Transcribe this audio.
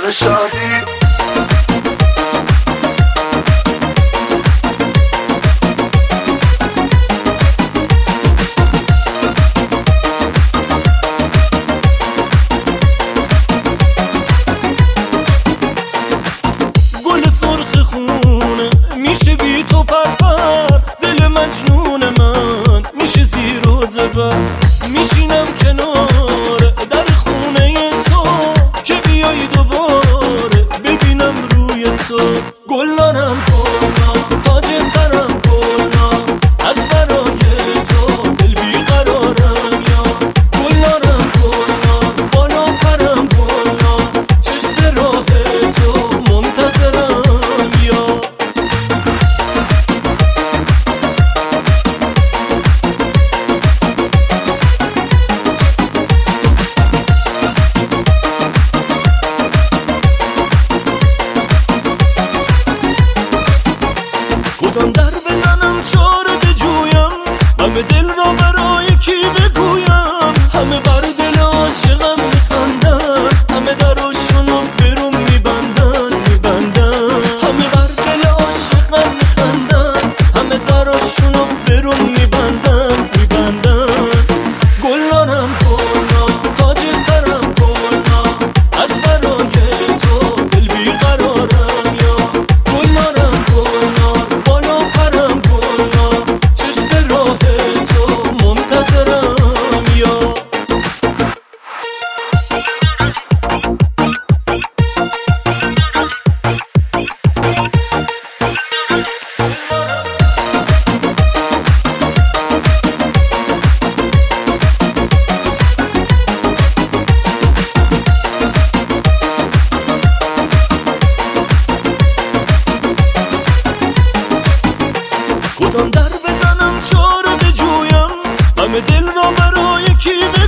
سر شادی. گل سرخ خونه میشه بی تو پرپر، دل مجنون من میشه زیر و زبر. میشینم کنار در خونه تو که بیای دوباره ببینم روی تو. گلارم گلنا تاج سرم گلنا، از برای تو دل بیقرارم یا. گلارم گلنا بالا پرم گلنا، چشم راه تو منتظرم یا. کدام در بزنم چاره بجویم، همه دل را برای کی بگویم. همه بر دل عاشقم میخندن، همه دراشونو برون میبندن. همه بر دل عاشقم میخندن، همه دراشونو برون میبندن. گلارم گلنا تاج سرم گلنا، از برای تو دل بیقرارم یا. گلارم گلنا بالا پرم گلنا، چشم راه تو منتظرم یا. کدام در بزنم چاره بجویم، همه دل را برای کی